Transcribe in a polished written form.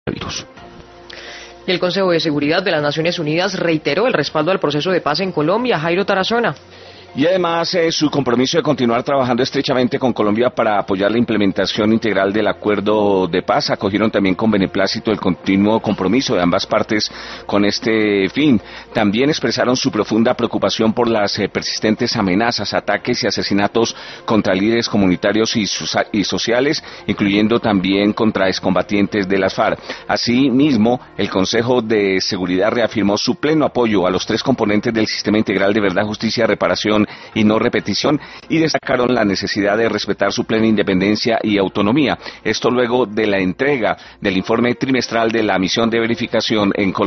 coronavirus. Y el Consejo de Seguridad de las Naciones Unidas reiteró el respaldo al proceso de paz en Colombia. Jairo Tarazona. Y además su compromiso de continuar trabajando estrechamente con Colombia para apoyar la implementación integral del acuerdo de paz. Acogieron también con beneplácito el continuo compromiso de ambas partes con este fin. También expresaron su profunda preocupación por las persistentes amenazas, ataques y asesinatos contra líderes comunitarios y sociales, incluyendo también contra excombatientes de las FARC. Asimismo, el Consejo de Seguridad reafirmó su pleno apoyo a los tres componentes del Sistema Integral de Verdad, Justicia, Reparación y no repetición, y destacaron la necesidad de respetar su plena independencia y autonomía. Esto luego de la entrega del informe trimestral de la misión de verificación en Colombia.